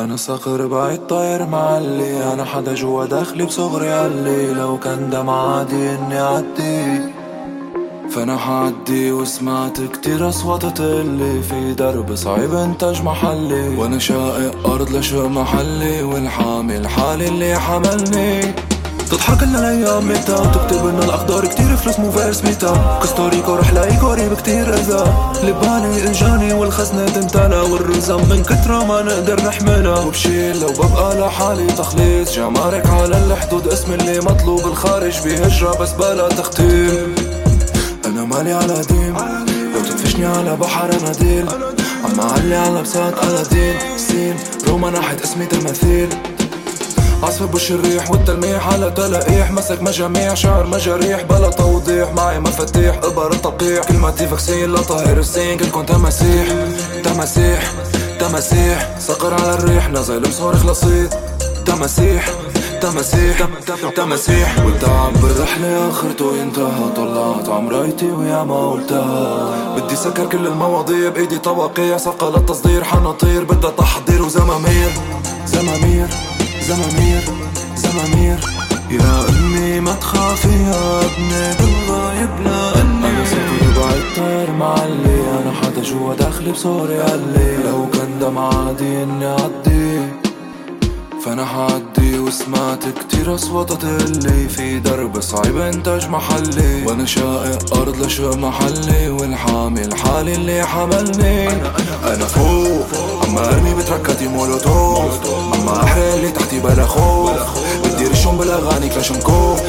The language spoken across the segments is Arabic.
أنا صقر بعيد طاير معلي، أنا حدا جوا داخلي بصغري قالي لو كان دم عادي إني أعدي فأنا حعدي. وسمعت كتير أصوات تقلي في درب صعيب إنتاج محلي، وأنا شائق أرض لشوق محلي والحامل حالي اللي حملني. تضحك لنا الايام متى وتكتب لنا الاقدار كتير فلوس مو فيرس ميتا كستوريكو رح لاقي قريب كتير اذى لباني اجاني والخزنة تمتلى والرزم من كترة ما نقدر نحملها. وبشيل لو ببقى لحالي تخليص جمارك على الحدود اسم اللي مطلوب الخارج بهجرة بس بلا تختيم. انا مالي على ديم لو تدفشني على بحر اناديل عم علي على بساط ألادين سين روما ناحية اسمي تماثيل عصف بوش الريح والتلميح على تلقيح مسك مجاميع شعر مجاريح بلا توضيح معي مفاتيح ابر التقيع كلماتي فاكسين لا طاهر السين كلكن تماسيح تماسيح تماسيح صقر على الريح نازل مصارخ لصيد تماسيح تماسيح تماسيح والتعب بالرحلة آخرته ينتهى طلعت عمرايتي ويا ما قلتها بدي سكر كل المواضيع بإيدي طواقيع صفقة للتصدير حنطير بدها تحضير وزمامير زمامير زمامير زمامير. يا أمي ما تخافي يا ابني بالله يبلى أني أنا صرت بعيد طير معلي، أنا حدا جوا داخلي بصوري قالي لو كان دم عادي إني أعدي فأنا حعدي. وسمعت كتير أصوات تقلي في درب صعيب إنتاج محلي، وأنا شائق أرض لشوق محلي والحامل حالي اللي حملني. أنا فوق عما أرمي بتركتي مولوتوف عما أحرق اللي تحتي بلا خوف بدي رشهم بالأغاني كلاشنكوف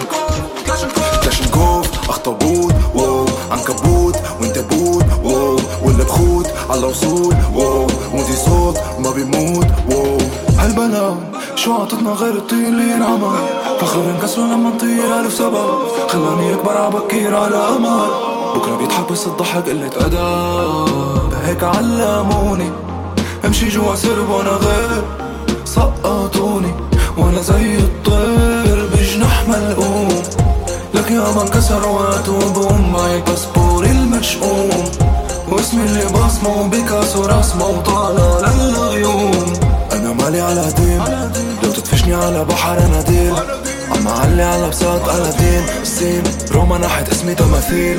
كلاشنكوف أخطبوط واو عنكبوت وانت بوت واو واللي بخوت على وصول واو ودي صوت ما بيموت واو. هالبلا شو عطتنا غير الطير اللي ينعمل فخر انكسروا لما نطير ألف سبب خلاني أكبر عبكير على أمل بكرة بيضحك بس الضحك قلة أدب هيك علموني امشي جوا سرب وانا غير سقطوني وانا زي الطير بجناح ملقوم لك يا ما انكسر وقت وبقوم معي الباسبور المشؤوم واسمي اللي بصمه بيكاسو رسمه وطالع للغيوم. انا مالي على ديم لو تدفشني على بحر اناديل عم علي على بساط ألادين سين روما ناحية اسمي تماثيل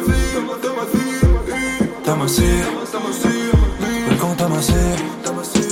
تماسيح بالكون تماسيح